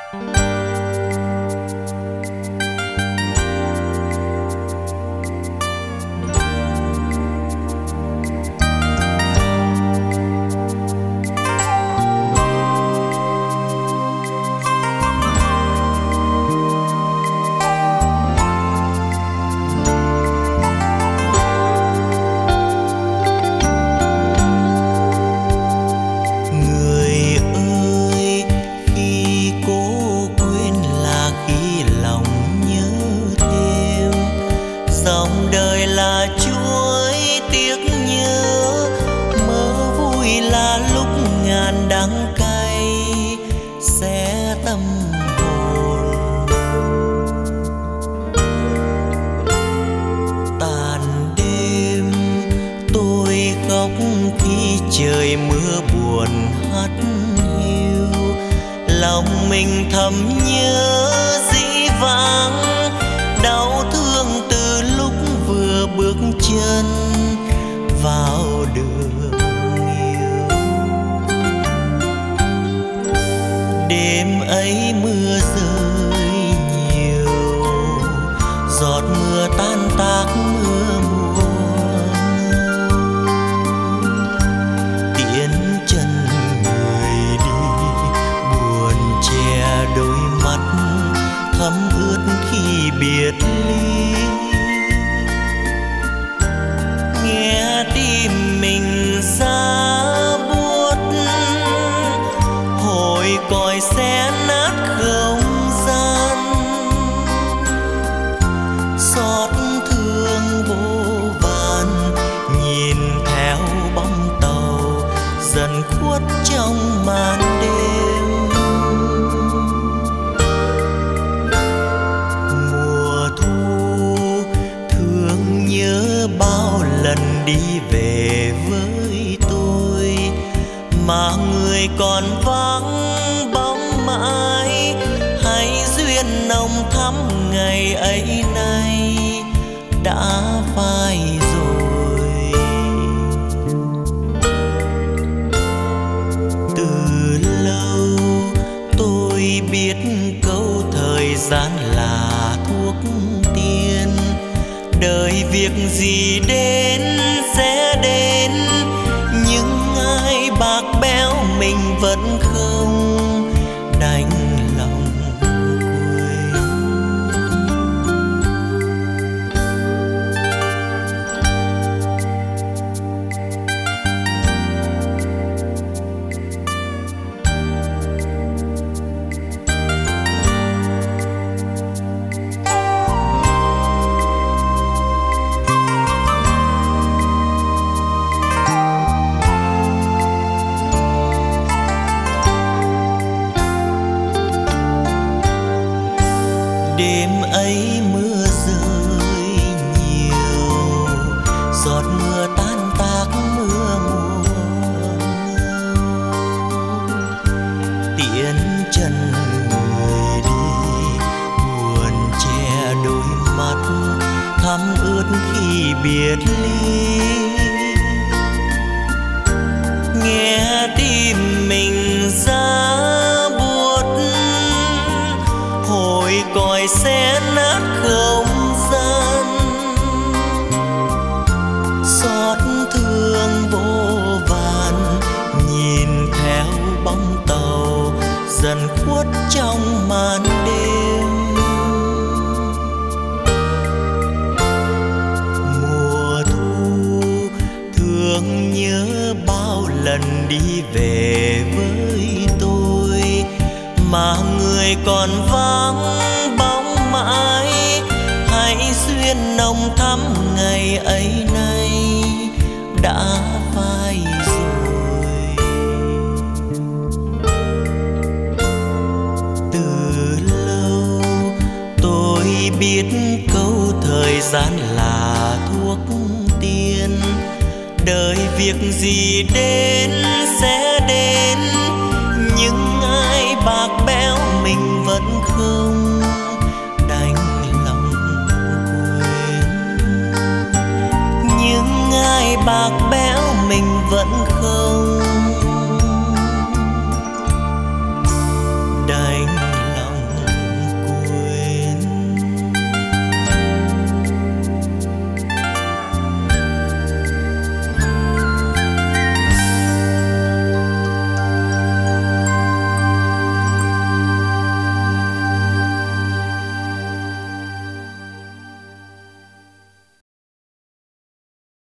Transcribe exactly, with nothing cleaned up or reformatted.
đắng cay xé tâm hồn. Tàn đêm tôi khóc khi trời mưa buồn hắt hiu, lòng mình thầm nhớ dĩ vãng, đau thương từ lúc vừa bước chân vào đường yêu. Đêm ấy mưa rơi nhiều, giọt mưa tan tác mưa muôn, tiễn chân người đi buồn che đôi mắt thấm ướt khi biệt ly. Nghe tim mình ra buốt, hồi còi xé nát không gian, xót thương vô vàn nhìn theo bóng tàu dần khuất trong màn đêm. Mùa thu thương nhớ bao lần đi về với tôi, mà người còn vắng bóng mãi. Hãy duyên nồng thắm ngày ấy nay đã phai rồi. Từ lâu tôi biết câu thời gian là thuốc tiên, đời việc gì đến sẽ đến, nhưng ai bạc bẽo mình vẫn không đành lòng quên. Đêm ấy mưa rơi nhiều, giọt mưa tan tác mưa muôn, tiễn chân người đi buồn che đôi mắt thấm ướt khi biệt ly. Nghe tim mình ra buốt, hồi còi xé nát không gian, xót thương vô vàn nhìn theo bóng tàu dần khuất trong màn đêm. Mùa thu thương nhớ bao lần đi về với tôi, mà người còn vắng bóng mãi. Hãy duyên nồng thắm ngày ấy nay đã phai rồi. Từ lâu tôi biết câu thời gian là thuốc tiên, đời việc gì đến sẽ đến, nhưng ai bạc bẽo mình vẫn không đành lòng quên. Nhưng ai bạc bẽo mình vẫn không đành